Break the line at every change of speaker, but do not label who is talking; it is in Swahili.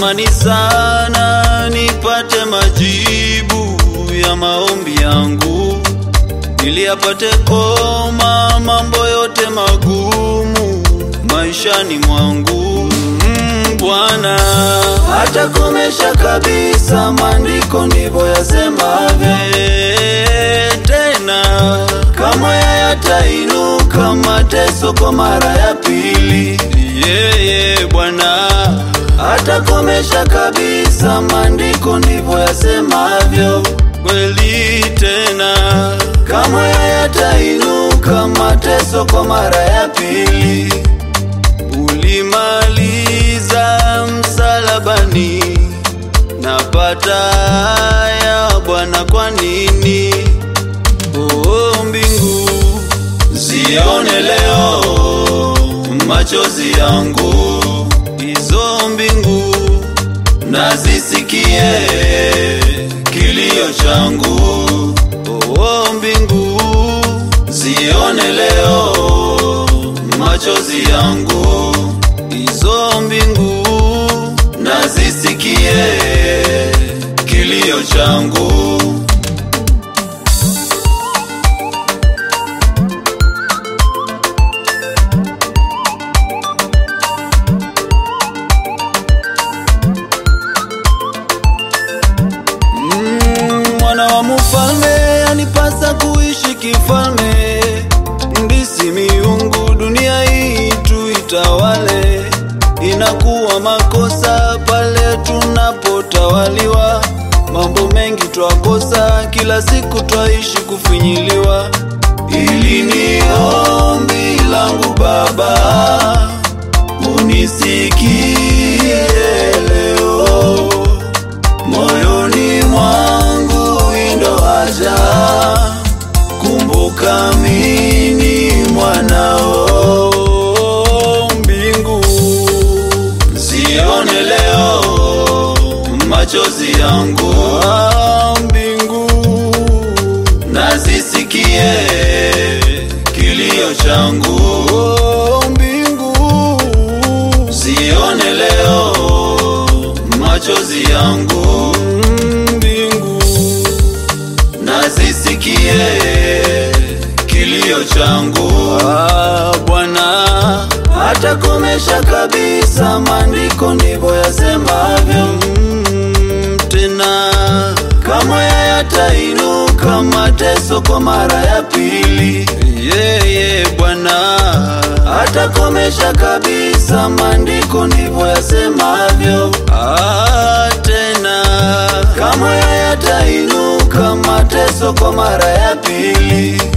natamani sana nipate majibu ya maombi yangu, ili apate koma mambo yote magumu maishani mwangu. Bwana atakomesha kabisa, maandiko ndivyo yasemavyo. Tena kama yatainuka mateso kwa mara ya pili, Bwana atakomesha kabisa, maandiko ndivyo yasemavyo. Kweli tena kama yatainuka mateso kwa mara ya pili, ulimaliza msalabani, napata ya Bwana kwa nini? Oh, mbingu zione leo machozi yangu, hizo mbingu na zisikie kilio changu. Oh, mbingu zione leo machozi yangu, hizo mbingu na zisikie kilio changu. Mwana wa mfalme anipasa kuishi kifalme, ndisi miungu dunia hii tuitawale. Inakuwa makosa pale tunapotawaliwa, mambo mengi twakosa, kila siku twaishi kufinyiliwa. Ili ni ombi langu Baba, unisikie leo, moyoni mwangu indo haja, kumbuka mimi mwanao. Mbingu zione leo machozi yangu, mbingu na zisikie kilio changu. Mbingu zione leo machozi yangu, mbingu na zisikie kilio changu. Bwana atakomesha kabisa, maandiko ndivyo yasemavyo. Tena kama yatainuka mateso kwa mara ya pili, Bwana atakomesha kabisa, maandiko ndivyo yasemavyo. Tena kama yatainuka mateso kwa mara ya pili,